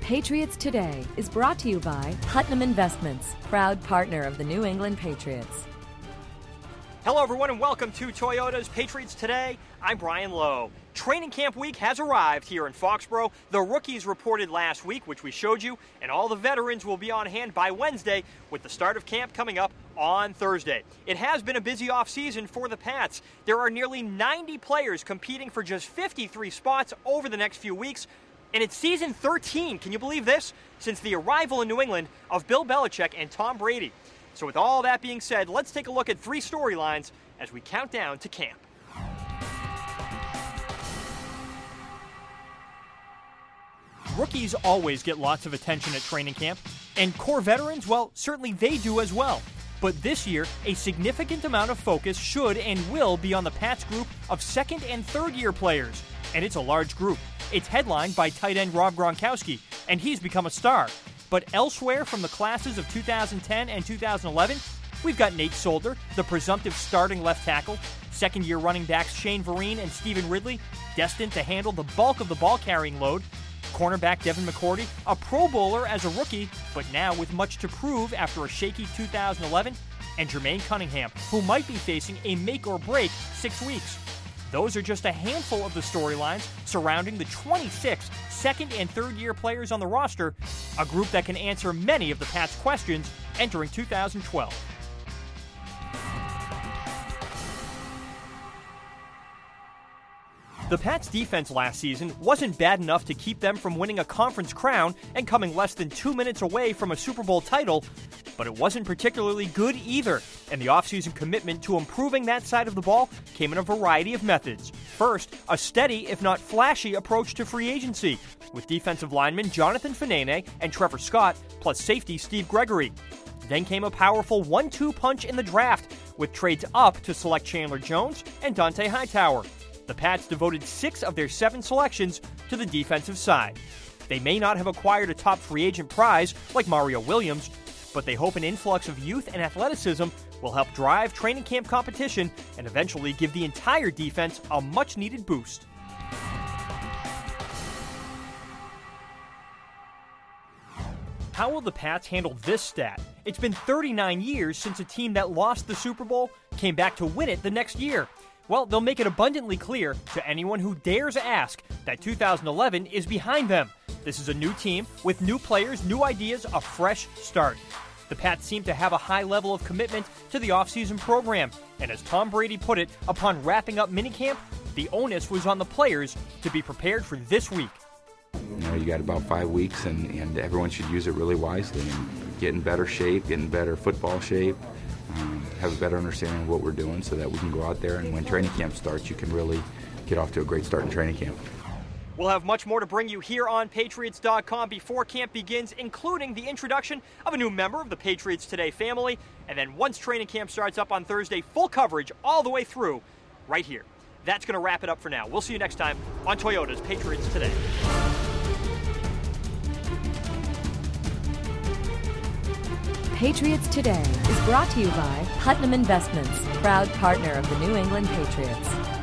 Patriots Today is brought to you by Putnam Investments, proud partner of the New England Patriots. Hello, everyone, and welcome to Toyota's Patriots Today. I'm Brian Lowe. Training camp week has arrived here in Foxborough. The rookies reported last week, which we showed you, and all the veterans will be on hand by Wednesday with the start of camp coming up on Thursday. It has been a busy offseason for the Pats. There are nearly 90 players competing for just 53 spots over the next few weeks. And it's season 13, can you believe this? Since the arrival in New England of Bill Belichick and Tom Brady. So with all that being said, let's take a look at three storylines as we count down to camp. Rookies always get lots of attention at training camp, and core veterans, well, certainly they do as well. But this year, a significant amount of focus should and will be on the Pats group of second and third year players. And it's a large group. It's headlined by tight end Rob Gronkowski, and he's become a star. But elsewhere from the classes of 2010 and 2011, we've got Nate Solder, the presumptive starting left tackle, second-year running backs Shane Vereen and Stephen Ridley, destined to handle the bulk of the ball-carrying load, cornerback Devin McCourty, a Pro Bowler as a rookie, but now with much to prove after a shaky 2011, and Jermaine Cunningham, who might be facing a make-or-break 6 weeks. Those are just a handful of the storylines surrounding the 26 second- and third-year players on the roster, a group that can answer many of the Pats' questions entering 2012. The Pats' defense last season wasn't bad enough to keep them from winning a conference crown and coming less than 2 minutes away from a Super Bowl title, but it wasn't particularly good either, and the offseason commitment to improving that side of the ball came in a variety of methods. First, a steady, if not flashy, approach to free agency, with defensive lineman Jonathan Fanene and Trevor Scott, plus safety Steve Gregory. Then came a powerful 1-2 punch in the draft, with trades up to select Chandler Jones and Dante Hightower. The Pats devoted 6 of their 7 selections to the defensive side. They may not have acquired a top free agent prize like Mario Williams, but they hope an influx of youth and athleticism will help drive training camp competition and eventually give the entire defense a much-needed boost. How will the Pats handle this stat? It's been 39 years since a team that lost the Super Bowl came back to win it the next year. Well, they'll make it abundantly clear to anyone who dares ask that 2011 is behind them. This is a new team with new players, new ideas, a fresh start. The Pats seem to have a high level of commitment to the offseason program, and as Tom Brady put it, upon wrapping up minicamp, the onus was on the players to be prepared for this week. You know, you got about 5 weeks, and everyone should use it really wisely and get in better shape, get in better football shape, have a better understanding of what we're doing so that we can go out there and when training camp starts, you can really get off to a great start in training camp. We'll have much more to bring you here on Patriots.com before camp begins, including the introduction of a new member of the Patriots Today family. And then once training camp starts up on Thursday, full coverage all the way through right here. That's going to wrap it up for now. We'll see you next time on Toyota's Patriots Today. Patriots Today is brought to you by Putnam Investments, proud partner of the New England Patriots.